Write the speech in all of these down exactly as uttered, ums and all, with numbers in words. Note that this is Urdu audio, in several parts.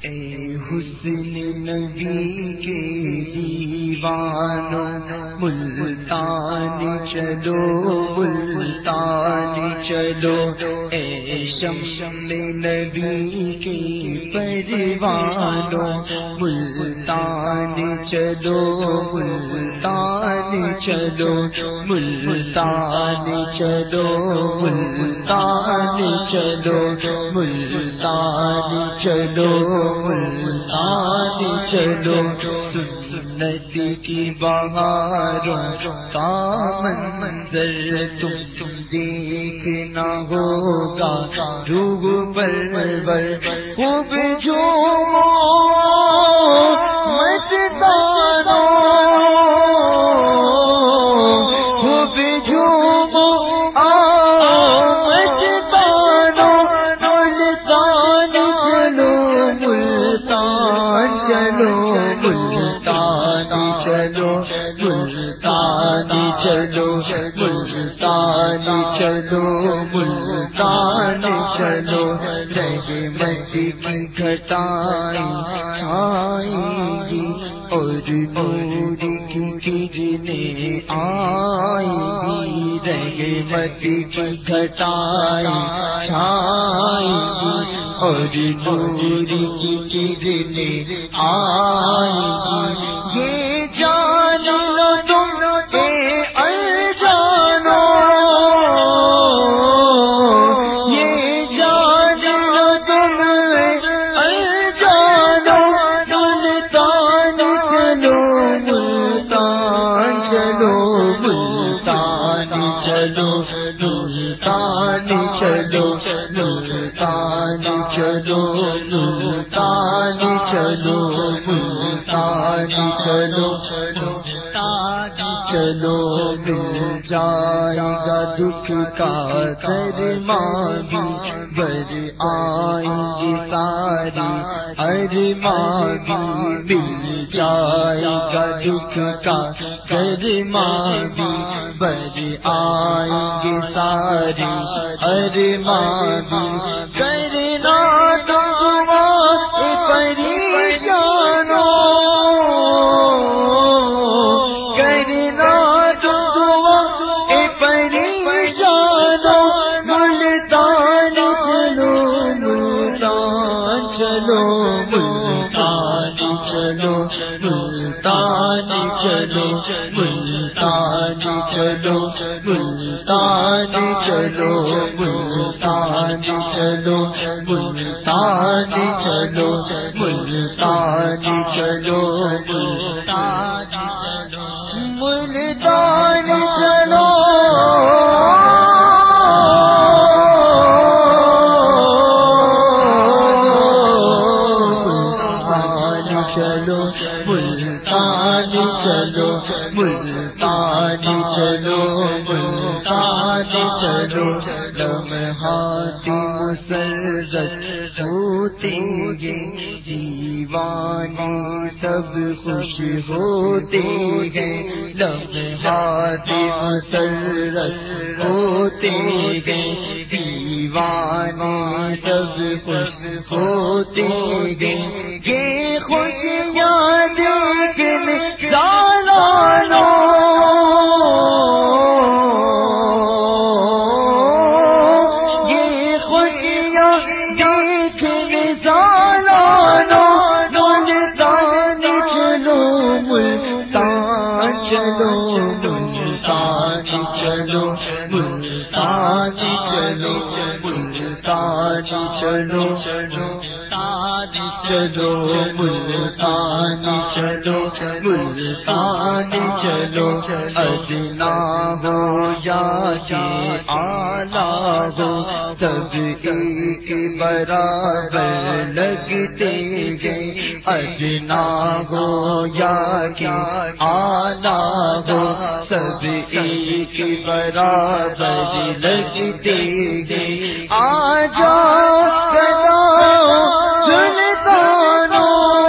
اے حسن نبی کے دیوانوں ملتان چلو ملتان چلو، اے شمشم نبی کے پروانوں ملتان چلو ملتان چلو، ملتان چلو ملتان چلو، ملتان چلو ملتان چلو، سنت کی بہاروں کا منظر تم تم دیکھنا ہوگا، روح پرور خوب جھومو مستانو، خوب جھومو آؤ مستانو، ملتان چلو ملتان چلو، ملتان چلو ملتان چلو، ملتان چلو ملتان چلو، رحمت کی گھٹائیں چھائیں گی اور نور کی کرنیں آئیں گی، رحمت کی گھٹائیں چھائیں گی اور نور کی کرنیں آئیں گی، یہ جان لو تم اے انجانو، یہ جان لو تم اے انجانو، ملتان چلو ملتان چلو، ملتان چلو ملتان چلو، ملتان چلو ملتان چلو، ملتان چلو ملتان چلو، مل جائے گا دکھ کا درماں بھی، بر آئیں گی ساری ارماں بھی، مل جائے گا دکھ کا درماں بھی، بر آئیں گی ساری ارماں بھی، کرنا تم دعا اے پریشانوں، کرنا تم دعا اے پریشانوں، ملتان چلو ملتان چلو، ملتان چلو ملتان چلو، ملتان چلو ملتان چلو، ملتان چلو ملتان چلو، ملتان چلو ملتان چلو، ملتان چلو چلو ملتان چلو، ملتان چلو ملتان چلو، لمحات مسرت ہوتے ہیں دیوانے سب خوش ہوتے ہیں، لمحات مسرت ہوتے ہیں دیوانے سب خوش ہوتے ہیں، یہ خوشیاں دیکھنے سالانوں، یہ خوشیاں دیکھنے سالانوں، ملتان چلو ملتان چلو، ملتان چلو ملتان چلو، ملتان چلو ملتان چلو، ملتان چلو ملتان چلو، ادنا ہو یا کہ اعلیٰ ہو سب ایک برابر لگتے ہیں، ادنا ہو یا کہ اعلیٰ ہو سب ایک برابر لگتے ہیں، آ جاؤ سلطانو،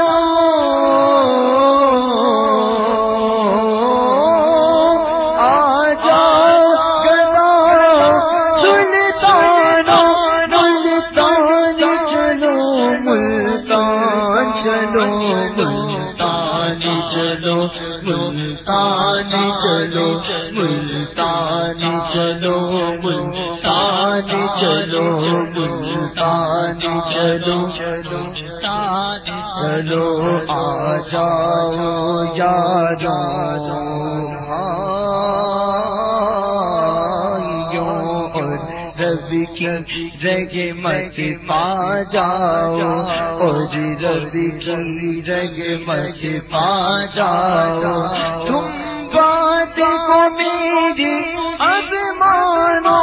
آ جاؤ سلطانو، ملتان چلو ملتان چلو ملتان چلو ملتان چلو ملتان چلو ملتان چلو ملتان چلو چلو آ جاؤ یارو رب کی رحمت پا جاؤ اور رب کی رحمت پا جاؤ تم بات کو میری اب مانو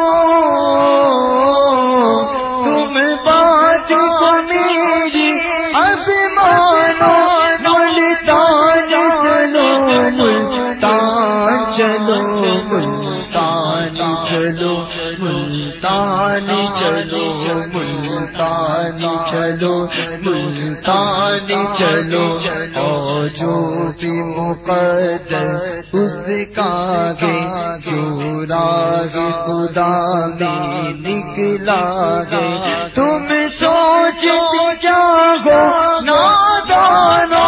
تم بات کو میری اب مانو ملتان چلو ملتان چلو ملتان چلو ملتان چلو ملتان چلو ملتان چلو اور جو بھی مقدر اس کا گے جو راہ خدا میں نکلا گے تم سوچ جاگو نادانو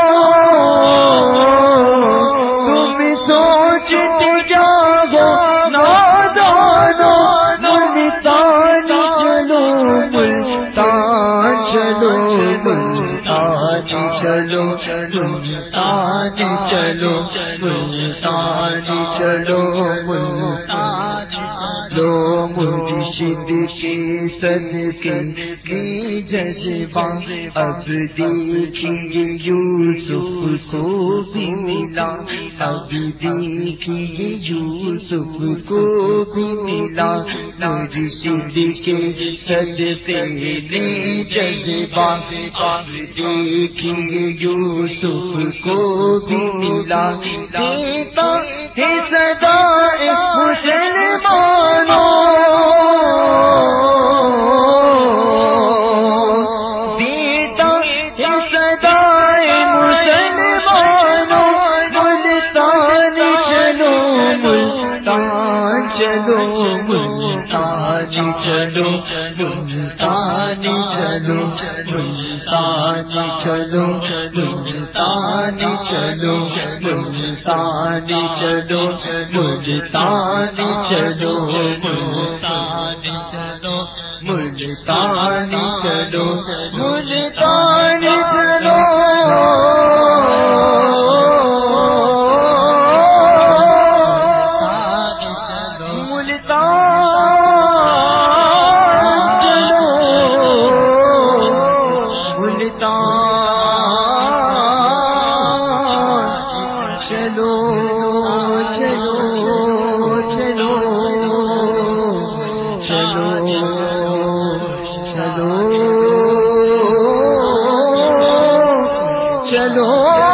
تم سوچ جاگو نادانو ملتان چلو ملتان چلو ملتان چلو ملتان چلو ملتان چلو ملتان لو مرشد کے صدقے کی جذبہ اب دیکھیے یوسف کو بھی ملا اب دیکھیے یوسف کو بھی ملا مرشد کے صدقے نے جذبہ اب دیکھیے یوسف کو بھی ملا دیتا ہے صدا مسلمانوں دیتا ہے صدا مسلمانوں ملتان چلو ملتان چلو ملتان چلو ملتان چلو ملتان چلو ملتان چلو ملتان چلو ملتان چلو ملتان چلو ملتان چلو ملتان چلو چلو